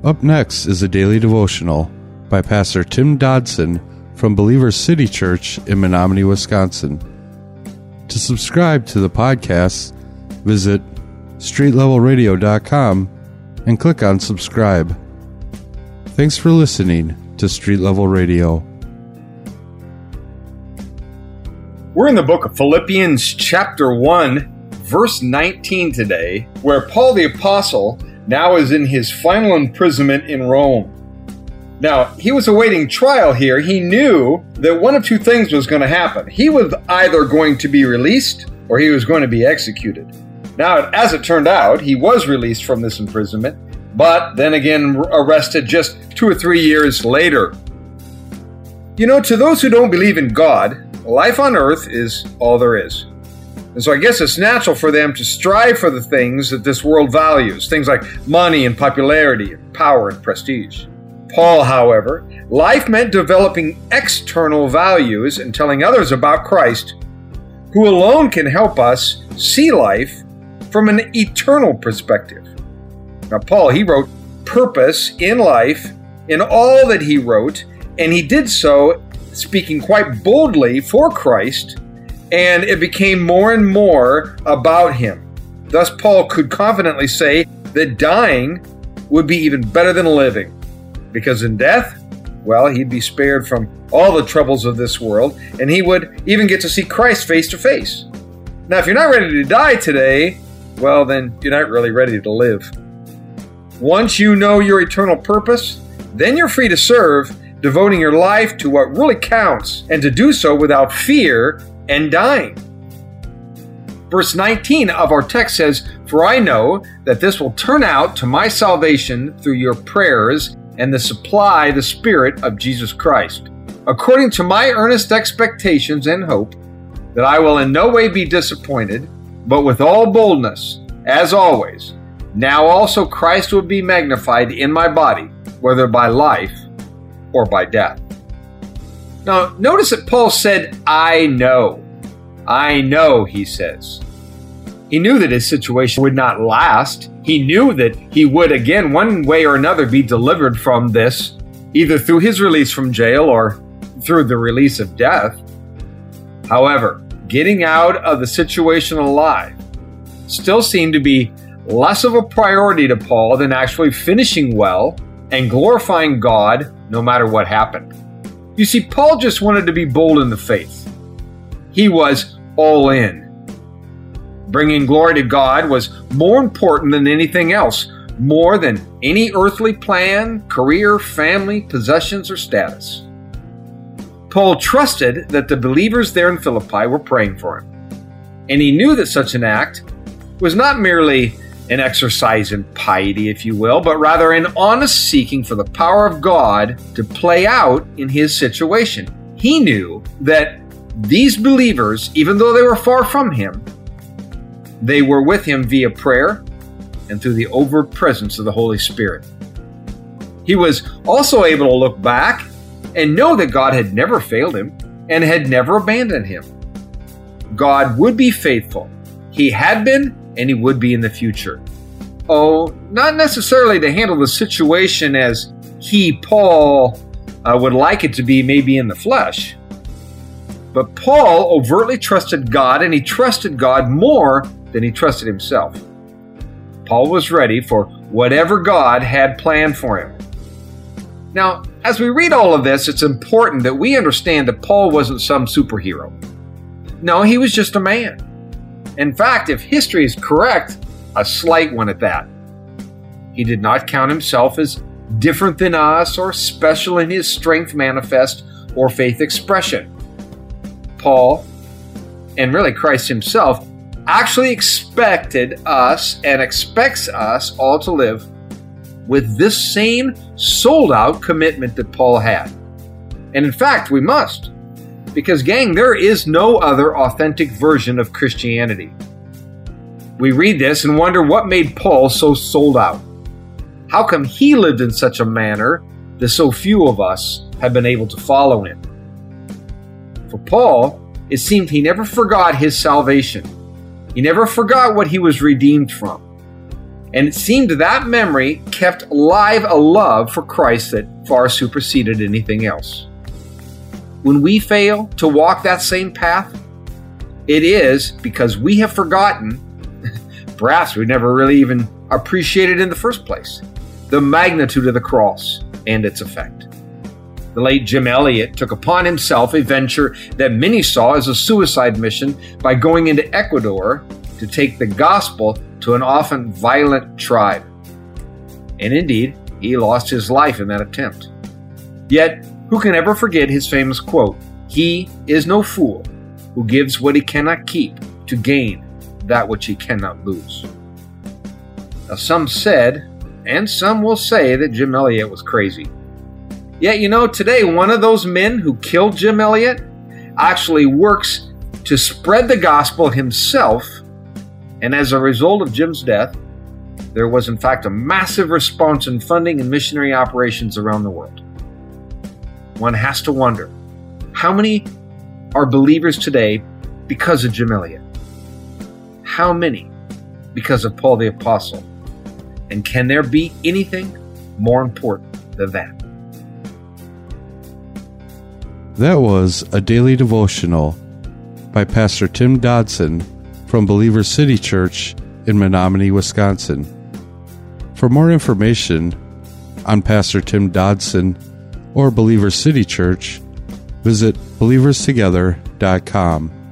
Up next is a daily devotional by Pastor Tim Dodson from Believer City Church in Menominee, Wisconsin. To subscribe to the podcast, visit streetlevelradio.com and click on subscribe. Thanks for listening to Street Level Radio. We're in the book of Philippians chapter 1, verse 19 today, where Paul the Apostle now is in his final imprisonment in Rome. Now, he was awaiting trial here. He knew that one of two things was going to happen. He was either going to be released or he was going to be executed. Now, as it turned out, he was released from this imprisonment, but then again arrested just 2 or 3 years later. You know, to those who don't believe in God, life on earth is all there is. And so I guess it's natural for them to strive for the things that this world values, things like money and popularity, and power and prestige. Paul, however, life meant developing external values and telling others about Christ, who alone can help us see life from an eternal perspective. Now, Paul, he wrote purpose in life in all that he wrote, and he did so speaking quite boldly for Christ, and it became more and more about him. Thus, Paul could confidently say that dying would be even better than living, because in death, well, he'd be spared from all the troubles of this world, and he would even get to see Christ face to face. Now, if you're not ready to die today, well, then you're not really ready to live. Once you know your eternal purpose, then you're free to serve, devoting your life to what really counts, and to do so without fear and dying. Verse 19 of our text says, "For I know that this will turn out to my salvation through your prayers and the supply the Spirit of Jesus Christ, according to my earnest expectations and hope, that I will in no way be disappointed, but with all boldness, as always, now also Christ will be magnified in my body, whether by life or by death." Now, notice that Paul said, I know. I know, he says. He knew that his situation would not last. He knew that he would again, one way or another, be delivered from this, either through his release from jail or through the release of death. However, getting out of the situation alive still seemed to be less of a priority to Paul than actually finishing well and glorifying God no matter what happened. You see, Paul just wanted to be bold in the faith. He was all in. Bringing glory to God was more important than anything else, more than any earthly plan, career, family, possessions, or status. Paul trusted that the believers there in Philippi were praying for him, and he knew that such an act was not merely an exercise in piety, if you will, but rather an honest seeking for the power of God to play out in his situation. He knew that these believers, even though they were far from him, they were with him via prayer and through the overt presence of the Holy Spirit. He was also able to look back and know that God had never failed him and had never abandoned him. God would be faithful. He had been, and he would be in the future. Oh, not necessarily to handle the situation as he, Paul, would like it to be, maybe in the flesh. But Paul overtly trusted God, and he trusted God more than he trusted himself. Paul was ready for whatever God had planned for him. Now, as we read all of this, it's important that we understand that Paul wasn't some superhero. No, he was just a man. In fact, if history is correct, a slight one at that. He did not count himself as different than us or special in his strength manifest or faith expression. Paul, and really Christ himself, actually expected us and expects us all to live with this same sold-out commitment that Paul had. And in fact, we must. Because, gang, there is no other authentic version of Christianity. We read this and wonder what made Paul so sold out. How come he lived in such a manner that so few of us have been able to follow him? For Paul, it seemed he never forgot his salvation. He never forgot what he was redeemed from. And it seemed that memory kept alive a love for Christ that far superseded anything else. When we fail to walk that same path, it is because we have forgotten, perhaps we never really even appreciated in the first place, the magnitude of the cross and its effect. The late Jim Elliot took upon himself a venture that many saw as a suicide mission by going into Ecuador to take the gospel to an often violent tribe. And indeed, he lost his life in that attempt. Yet, who can ever forget his famous quote, "He is no fool who gives what he cannot keep to gain that which he cannot lose." Now, some said, and some will say, that Jim Elliot was crazy. Yet, today, one of those men who killed Jim Elliot actually works to spread the gospel himself, and as a result of Jim's death, there was in fact a massive response in funding and missionary operations around the world. One has to wonder, how many are believers today because of Jim Elliot? How many because of Paul the Apostle? And can there be anything more important than that? That was a daily devotional by Pastor Tim Dodson from Believer City Church in Menominee, Wisconsin. For more information on Pastor Tim Dodson or Believer City Church, visit believerstogether.com.